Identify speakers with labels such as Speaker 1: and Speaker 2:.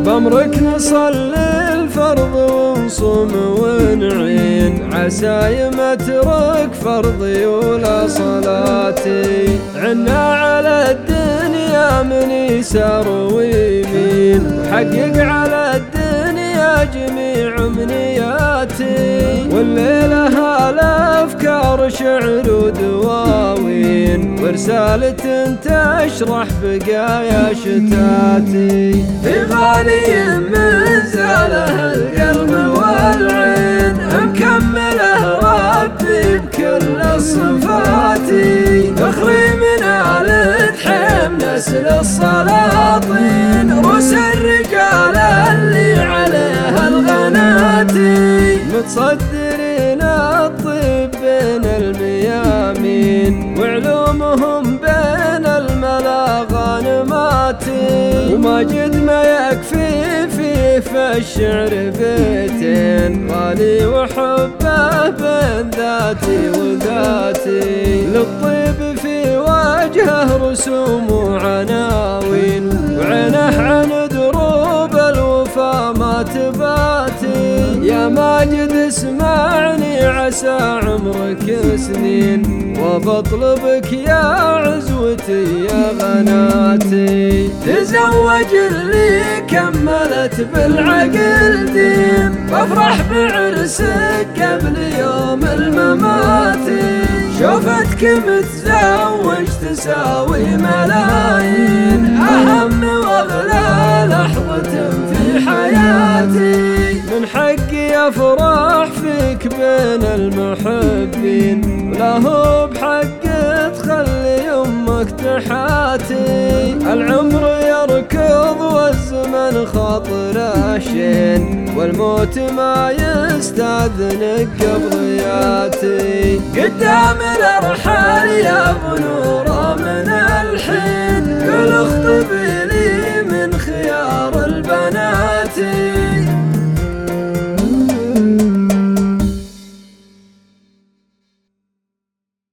Speaker 1: بأمرك نصلي الفرض ونصوم ونعين، عساي ما اترك فرضي ولا صلاتي. عنا على الدنيا من يسار ويمين، وحقق على الدنيا جميع امنياتي. والليلة الافكار شعر ودواوين، ورسالة تشرح بقايا شتاتي. في غالي من زاله القلب والعين، مكمله ربي بكل الصفات. فخري من آل دحيم نسل السلاطين، روس الرجال اللي عليها الغناتي. متصدرين الطب بين الميامين، وعلومهم بين الملا غانماتي. وماجد ما يكفي فيه في الشعر بيتين، غالي وحبه بين ذاتي وذاتي. للطيب في وجهه رسوم وعناوين، وعينه عن دروب الوفا ما تباتي. يا ماجد اسمعني عسى عمرك سنين، وبطلبك يا عزوتي يا غناتي. تزوج اللي كملت بالعقل دين، وافرح بعرسك قبل يوم الممات. شوفتك متزوج تساوي ملايين، أهم وأغلى لحظة في حياتي. من حقي أفرح فيك بين المحبين، ولا هو بحق تخلي أمك تحاتي. العمر يركض والزمن خاطره شين، والموت ما يستأذنك قبل ياتي. قدام الأرحال يا بنو